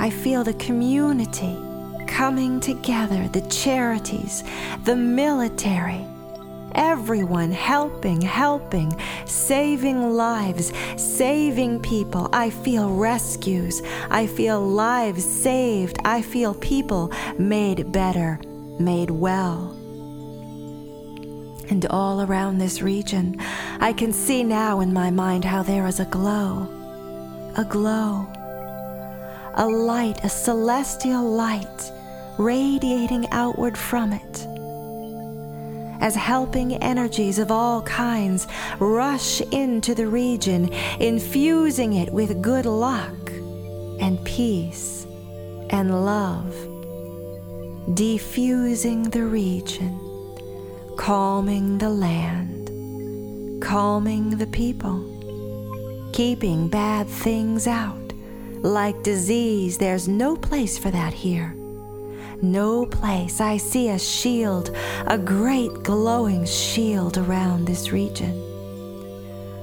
I feel the community coming together, the charities, the military, everyone helping, saving lives, saving people. I feel rescues. I feel lives saved. I feel people made better, made well. And all around this region, I can see now in my mind how there is a glow, a light, a celestial light radiating outward from it, as helping energies of all kinds rush into the region, infusing it with good luck and peace and love, diffusing the region, calming the land, calming the people, keeping bad things out. Like disease, there's no place for that here. No place. I see a shield, a great glowing shield around this region.